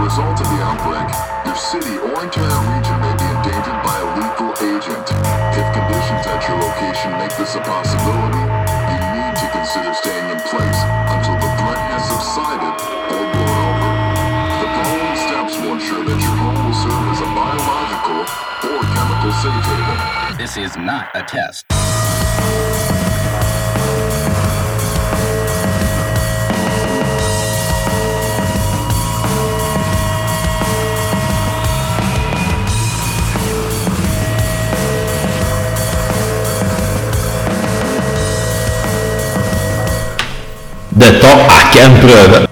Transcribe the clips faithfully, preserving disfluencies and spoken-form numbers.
result of the outbreak, your city or entire region may be endangered by a lethal agent. If conditions at your location make this a possibility, you need to consider staying in place until the threat has subsided or blown over. The following steps will ensure that your home will serve as a biological or chemical safe haven. This is not a test. Dette er ikke en prøve.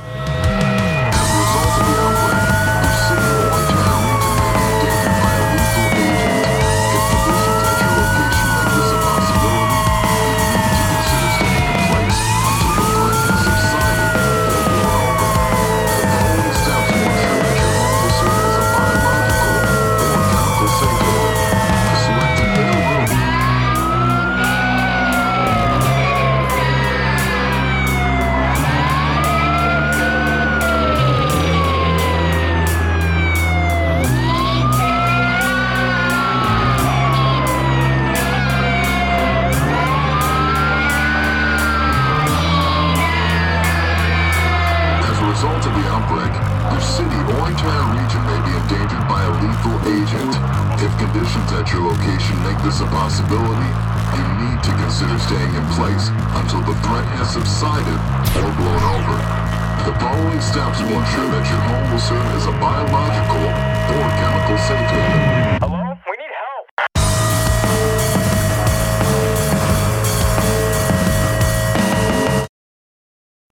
As a result of the outbreak, your city or entire region may be endangered by a lethal agent. If conditions at your location make this a possibility, you need to consider staying in place until the threat has subsided or blown over. The following steps will ensure that your home will serve as a biological or chemical safe haven.